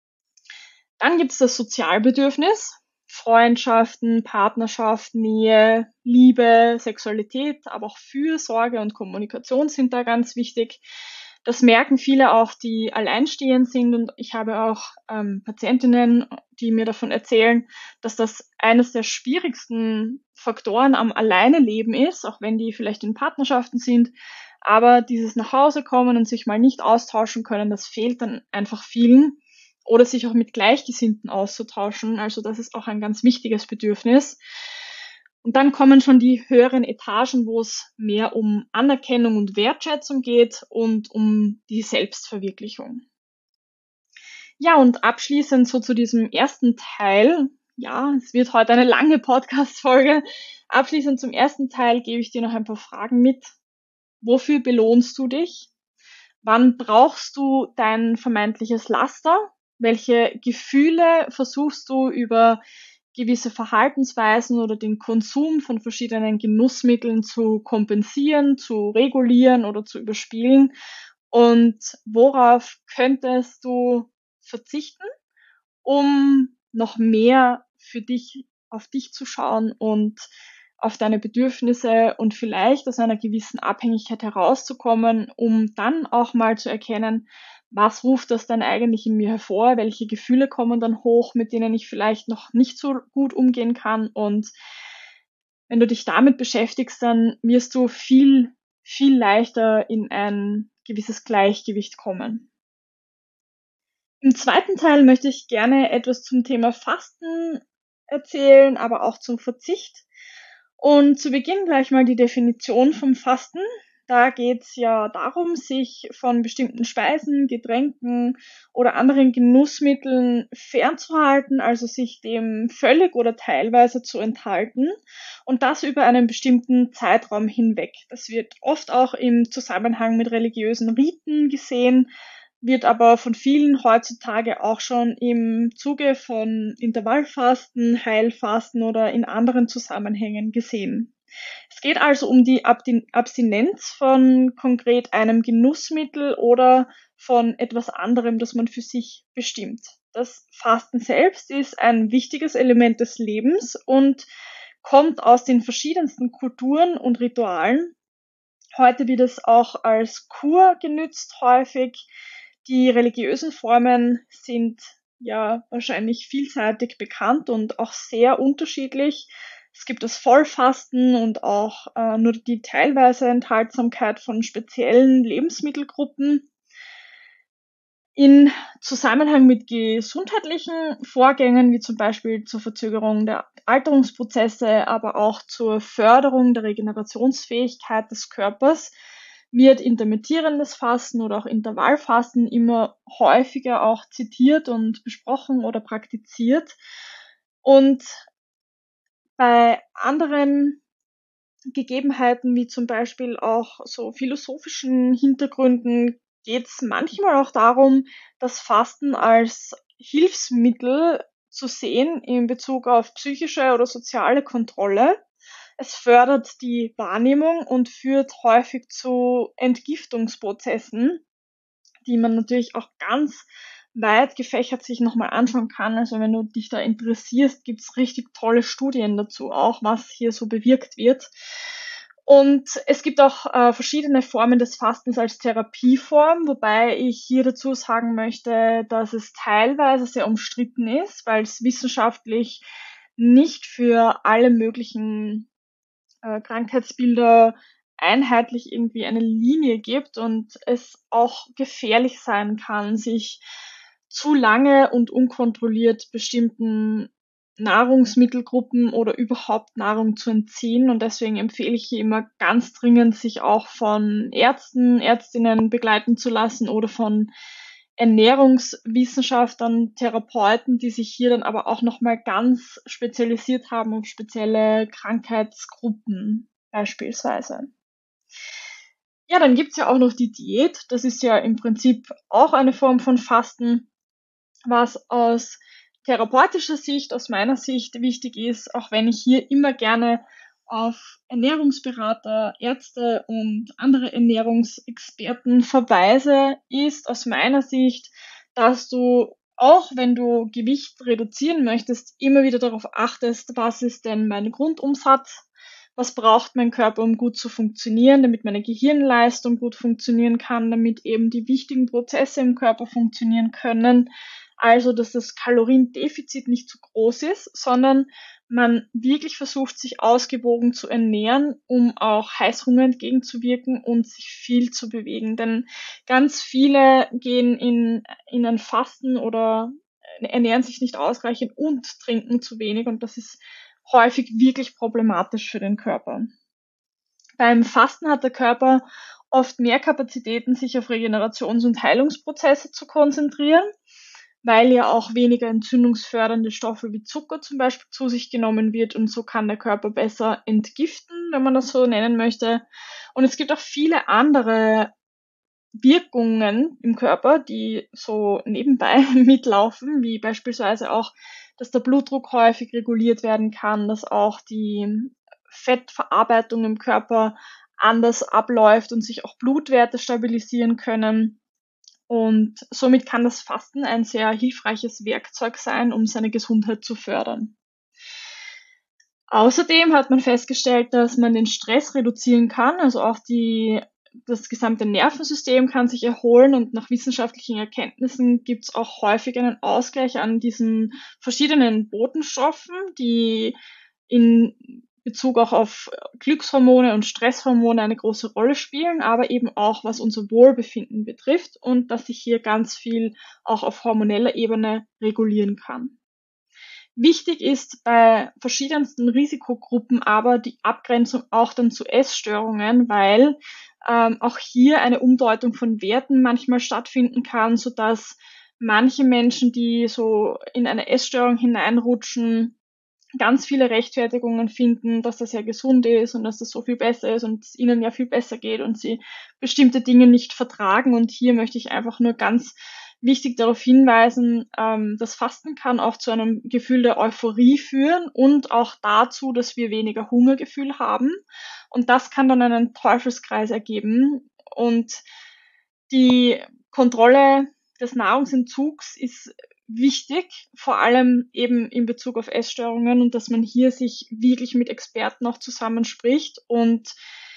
Dann gibt es das Sozialbedürfnis. Freundschaften, Partnerschaft, Nähe, Liebe, Sexualität, aber auch Fürsorge und Kommunikation sind da ganz wichtig. Das merken viele auch, die alleinstehend sind und ich habe auch ähm, Patientinnen, die mir davon erzählen, dass das eines der schwierigsten Faktoren am Alleineleben ist, auch wenn die vielleicht in Partnerschaften sind. Aber dieses nach Hause kommen und sich mal nicht austauschen können, das fehlt dann einfach vielen. oder sich auch mit Gleichgesinnten auszutauschen. Also das ist auch ein ganz wichtiges Bedürfnis. Und dann kommen schon die höheren Etagen, wo es mehr um Anerkennung und Wertschätzung geht und um die Selbstverwirklichung. Ja, und abschließend so zu diesem ersten Teil. Ja, es wird heute eine lange Podcast-Folge. Abschließend zum ersten Teil gebe ich dir noch ein paar Fragen mit. Wofür belohnst du dich? Wann brauchst du dein vermeintliches Laster? Welche Gefühle versuchst du über gewisse Verhaltensweisen oder den Konsum von verschiedenen Genussmitteln zu kompensieren, zu regulieren oder zu überspielen? Und worauf könntest du verzichten, um noch mehr für dich, auf dich zu schauen und auf deine Bedürfnisse und vielleicht aus einer gewissen Abhängigkeit herauszukommen, um dann auch mal zu erkennen, was ruft das denn eigentlich in mir hervor, welche Gefühle kommen dann hoch, mit denen ich vielleicht noch nicht so gut umgehen kann. Und wenn du dich damit beschäftigst, dann wirst du viel, viel leichter in ein gewisses Gleichgewicht kommen. Im zweiten Teil möchte ich gerne etwas zum Thema Fasten erzählen, aber auch zum Verzicht. Und zu Beginn gleich mal die Definition vom Fasten. Da geht's ja darum, sich von bestimmten Speisen, Getränken oder anderen Genussmitteln fernzuhalten, also sich dem völlig oder teilweise zu enthalten und das über einen bestimmten Zeitraum hinweg. Das wird oft auch im Zusammenhang mit religiösen Riten gesehen, wird aber von vielen heutzutage auch schon im Zuge von Intervallfasten, Heilfasten oder in anderen Zusammenhängen gesehen. Es geht also um die Abstinenz von konkret einem Genussmittel oder von etwas anderem, das man für sich bestimmt. Das Fasten selbst ist ein wichtiges Element des Lebens und kommt aus den verschiedensten Kulturen und Ritualen. Heute wird es auch als Kur genützt häufig. Die religiösen Formen sind ja wahrscheinlich vielseitig bekannt und auch sehr unterschiedlich. Es gibt das Vollfasten und auch äh, nur die teilweise Enthaltsamkeit von speziellen Lebensmittelgruppen. In Zusammenhang mit gesundheitlichen Vorgängen, wie zum Beispiel zur Verzögerung der Alterungsprozesse, aber auch zur Förderung der Regenerationsfähigkeit des Körpers, wird intermittierendes Fasten oder auch Intervallfasten immer häufiger auch zitiert und besprochen oder praktiziert. Und bei anderen Gegebenheiten, wie zum Beispiel auch so philosophischen Hintergründen, geht es manchmal auch darum, das Fasten als Hilfsmittel zu sehen in Bezug auf psychische oder soziale Kontrolle. Es fördert die Wahrnehmung und führt häufig zu Entgiftungsprozessen, die man natürlich auch ganz weit gefächert sich nochmal anschauen kann. Also wenn du dich da interessierst, gibt's richtig tolle Studien dazu auch, was hier so bewirkt wird. Und es gibt auch äh, verschiedene Formen des Fastens als Therapieform, wobei ich hier dazu sagen möchte, dass es teilweise sehr umstritten ist, weil es wissenschaftlich nicht für alle möglichen äh, Krankheitsbilder einheitlich irgendwie eine Linie gibt und es auch gefährlich sein kann, sich zu lange und unkontrolliert bestimmten Nahrungsmittelgruppen oder überhaupt Nahrung zu entziehen. Und deswegen empfehle ich hier immer ganz dringend, sich auch von Ärzten, Ärztinnen begleiten zu lassen oder von Ernährungswissenschaftlern, Therapeuten, die sich hier dann aber auch nochmal ganz spezialisiert haben auf spezielle Krankheitsgruppen beispielsweise. Ja, dann gibt's ja auch noch die Diät. Das ist ja im Prinzip auch eine Form von Fasten, was aus therapeutischer Sicht, aus meiner Sicht wichtig ist, auch wenn ich hier immer gerne auf Ernährungsberater, Ärzte und andere Ernährungsexperten verweise, ist aus meiner Sicht, dass du auch wenn du Gewicht reduzieren möchtest, immer wieder darauf achtest, was ist denn mein Grundumsatz, was braucht mein Körper, um gut zu funktionieren, damit meine Gehirnleistung gut funktionieren kann, damit eben die wichtigen Prozesse im Körper funktionieren können. Also, dass das Kaloriendefizit nicht zu groß ist, sondern man wirklich versucht, sich ausgewogen zu ernähren, um auch Heißhunger entgegenzuwirken und sich viel zu bewegen. Denn ganz viele gehen in, in ein Fasten oder ernähren sich nicht ausreichend und trinken zu wenig. Und das ist häufig wirklich problematisch für den Körper. Beim Fasten hat der Körper oft mehr Kapazitäten, sich auf Regenerations- und Heilungsprozesse zu konzentrieren, weil ja auch weniger entzündungsfördernde Stoffe wie Zucker zum Beispiel zu sich genommen wird und so kann der Körper besser entgiften, wenn man das so nennen möchte. Und es gibt auch viele andere Wirkungen im Körper, die so nebenbei mitlaufen, wie beispielsweise auch, dass der Blutdruck häufig reguliert werden kann, dass auch die Fettverarbeitung im Körper anders abläuft und sich auch Blutwerte stabilisieren können. Und somit kann das Fasten ein sehr hilfreiches Werkzeug sein, um seine Gesundheit zu fördern. Außerdem hat man festgestellt, dass man den Stress reduzieren kann, also auch die, das gesamte Nervensystem kann sich erholen und nach wissenschaftlichen Erkenntnissen gibt es auch häufig einen Ausgleich an diesen verschiedenen Botenstoffen, die in Bezug auch auf Glückshormone und Stresshormone eine große Rolle spielen, aber eben auch was unser Wohlbefinden betrifft und dass sich hier ganz viel auch auf hormoneller Ebene regulieren kann. Wichtig ist bei verschiedensten Risikogruppen aber die Abgrenzung auch dann zu Essstörungen, weil ähm, auch hier eine Umdeutung von Werten manchmal stattfinden kann, sodass manche Menschen, die so in eine Essstörung hineinrutschen, ganz viele Rechtfertigungen finden, dass das ja gesund ist und dass das so viel besser ist und es ihnen ja viel besser geht und sie bestimmte Dinge nicht vertragen. Und hier möchte ich einfach nur ganz wichtig darauf hinweisen, ähm, das Fasten kann auch zu einem Gefühl der Euphorie führen und auch dazu, dass wir weniger Hungergefühl haben. Und das kann dann einen Teufelskreis ergeben. Und die Kontrolle des Nahrungsentzugs ist wichtig, vor allem eben in Bezug auf Essstörungen und dass man hier sich wirklich mit Experten auch zusammenspricht. Und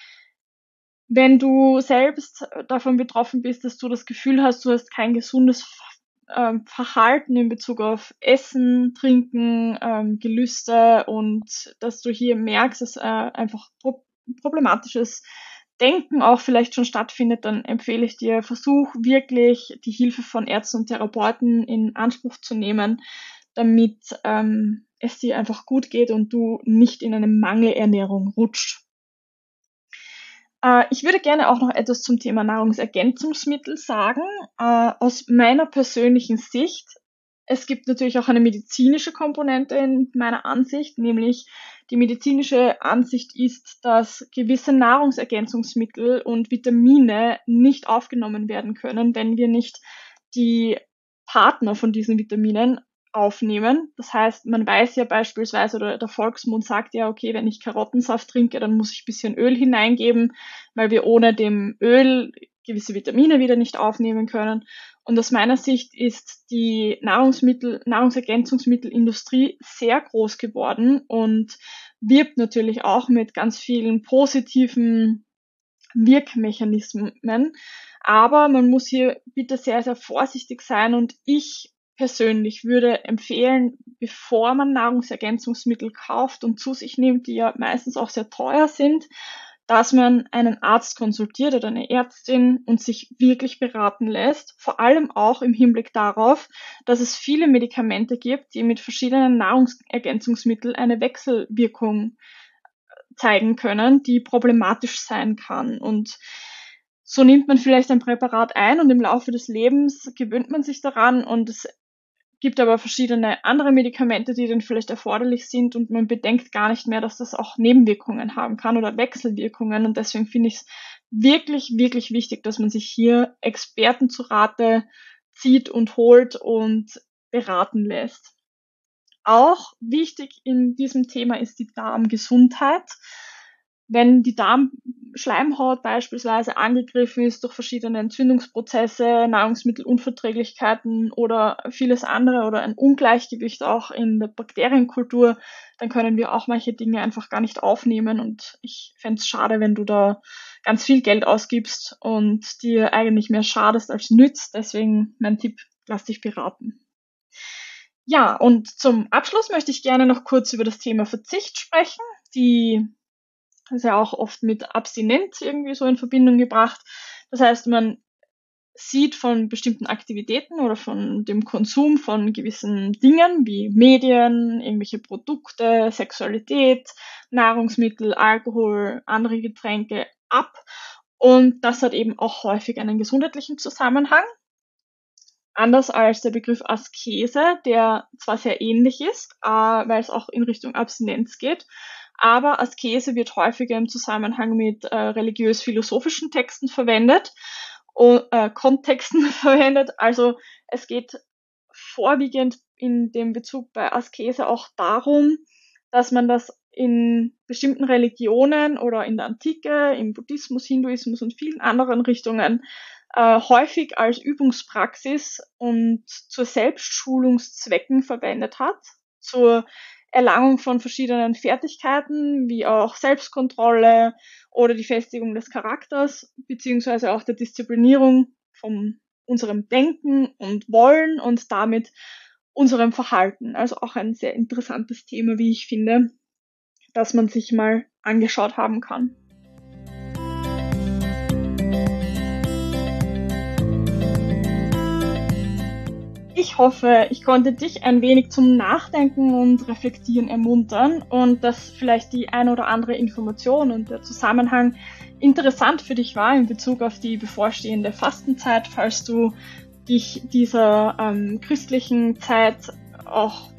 wenn du selbst davon betroffen bist, dass du das Gefühl hast, du hast kein gesundes ähm, Verhalten in Bezug auf Essen, Trinken, ähm, Gelüste und dass du hier merkst, dass äh, einfach pro problematisches Denken auch vielleicht schon stattfindet, dann empfehle ich dir, versuch wirklich die Hilfe von Ärzten und Therapeuten in Anspruch zu nehmen, damit ähm, es dir einfach gut geht und du nicht in eine Mangelernährung rutscht. Äh, ich würde gerne auch noch etwas zum Thema Nahrungsergänzungsmittel sagen. Äh, aus meiner persönlichen Sicht, es gibt natürlich auch eine medizinische Komponente in meiner Ansicht, nämlich die medizinische Ansicht ist, dass gewisse Nahrungsergänzungsmittel und Vitamine nicht aufgenommen werden können, wenn wir nicht die Partner von diesen Vitaminen aufnehmen. Das heißt, man weiß ja beispielsweise, oder der Volksmund sagt ja, okay, wenn ich Karottensaft trinke, dann muss ich ein bisschen Öl hineingeben, weil wir ohne dem Öl gewisse Vitamine wieder nicht aufnehmen können. Und aus meiner Sicht ist die Nahrungsmittel, Nahrungsergänzungsmittelindustrie sehr groß geworden und wirbt natürlich auch mit ganz vielen positiven Wirkmechanismen. Aber man muss hier bitte sehr, sehr vorsichtig sein und ich persönlich würde empfehlen, bevor man Nahrungsergänzungsmittel kauft und zu sich nimmt, die ja meistens auch sehr teuer sind, dass man einen Arzt konsultiert oder eine Ärztin und sich wirklich beraten lässt, vor allem auch im Hinblick darauf, dass es viele Medikamente gibt, die mit verschiedenen Nahrungsergänzungsmitteln eine Wechselwirkung zeigen können, die problematisch sein kann. Und so nimmt man vielleicht ein Präparat ein und im Laufe des Lebens gewöhnt man sich daran und es gibt aber verschiedene andere Medikamente, die dann vielleicht erforderlich sind und man bedenkt gar nicht mehr, dass das auch Nebenwirkungen haben kann oder Wechselwirkungen und deswegen finde ich es wirklich, wirklich wichtig, dass man sich hier Experten zu Rate zieht und holt und beraten lässt. Auch wichtig in diesem Thema ist die Darmgesundheit. Wenn die Darmschleimhaut beispielsweise angegriffen ist durch verschiedene Entzündungsprozesse, Nahrungsmittelunverträglichkeiten oder vieles andere oder ein Ungleichgewicht auch in der Bakterienkultur, dann können wir auch manche Dinge einfach gar nicht aufnehmen und ich fände es schade, wenn du da ganz viel Geld ausgibst und dir eigentlich mehr schadest als nützt. Deswegen mein Tipp, lass dich beraten. Ja, und zum Abschluss möchte ich gerne noch kurz über das Thema Verzicht sprechen. Die ist ja auch oft mit Abstinenz irgendwie so in Verbindung gebracht. Das heißt, man sieht von bestimmten Aktivitäten oder von dem Konsum von gewissen Dingen wie Medien, irgendwelche Produkte, Sexualität, Nahrungsmittel, Alkohol, andere Getränke ab. Und das hat eben auch häufig einen gesundheitlichen Zusammenhang. Anders als der Begriff Askese, der zwar sehr ähnlich ist, äh, weil es auch in Richtung Abstinenz geht, aber Askese wird häufiger im Zusammenhang mit äh, religiös-philosophischen Texten verwendet, und, äh, Kontexten verwendet. Also es geht vorwiegend in dem Bezug bei Askese auch darum, dass man das in bestimmten Religionen oder in der Antike, im Buddhismus, Hinduismus und vielen anderen Richtungen äh, häufig als Übungspraxis und zur Selbstschulungszwecken verwendet hat, zur Erlangung von verschiedenen Fertigkeiten, wie auch Selbstkontrolle oder die Festigung des Charakters, beziehungsweise auch der Disziplinierung von unserem Denken und Wollen und damit unserem Verhalten. Also auch ein sehr interessantes Thema, wie ich finde, das man sich mal angeschaut haben kann. Ich hoffe, ich konnte dich ein wenig zum Nachdenken und Reflektieren ermuntern und dass vielleicht die ein oder andere Information und der Zusammenhang interessant für dich war in Bezug auf die bevorstehende Fastenzeit, falls du dich dieser ähm, christlichen Zeit auch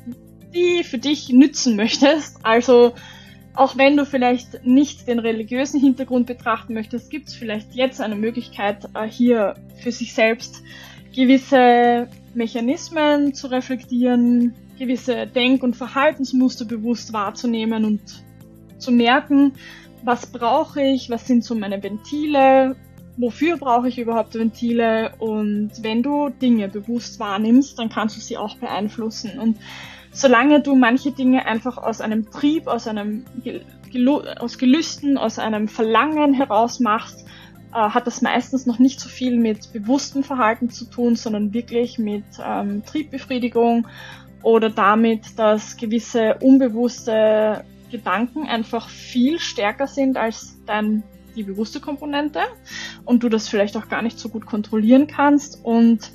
die für dich nützen möchtest. Also auch wenn du vielleicht nicht den religiösen Hintergrund betrachten möchtest, gibt es vielleicht jetzt eine Möglichkeit, äh, hier für sich selbst gewisse Mechanismen zu reflektieren, gewisse Denk- und Verhaltensmuster bewusst wahrzunehmen und zu merken, was brauche ich, was sind so meine Ventile, wofür brauche ich überhaupt Ventile, und wenn du Dinge bewusst wahrnimmst, dann kannst du sie auch beeinflussen. Und solange du manche Dinge einfach aus einem Trieb, aus einem Gelu- aus Gelüsten, aus einem Verlangen heraus machst, äh, hat das meistens noch nicht so viel mit bewusstem Verhalten zu tun, sondern wirklich mit ähm, Triebbefriedigung oder damit, dass gewisse unbewusste Gedanken einfach viel stärker sind als dein, die bewusste Komponente und du das vielleicht auch gar nicht so gut kontrollieren kannst. Und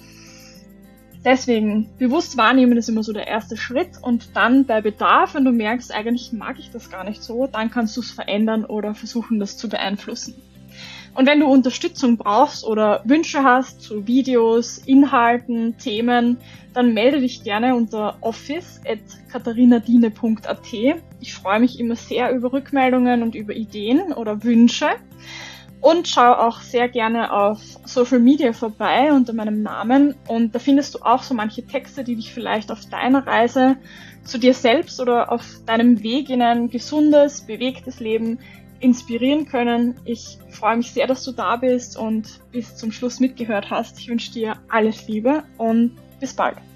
deswegen, bewusst wahrnehmen ist immer so der erste Schritt, und dann bei Bedarf, wenn du merkst, eigentlich mag ich das gar nicht so, dann kannst du es verändern oder versuchen, das zu beeinflussen. Und wenn du Unterstützung brauchst oder Wünsche hast zu Videos, Inhalten, Themen, dann melde dich gerne unter office at katharinadine punkt a t. Ich freue mich immer sehr über Rückmeldungen und über Ideen oder Wünsche. Und schau auch sehr gerne auf Social Media vorbei unter meinem Namen. Und da findest du auch so manche Texte, die dich vielleicht auf deiner Reise zu dir selbst oder auf deinem Weg in ein gesundes, bewegtes Leben inspirieren können. Ich freue mich sehr, dass du da bist und bis zum Schluss mitgehört hast. Ich wünsche dir alles Liebe und bis bald.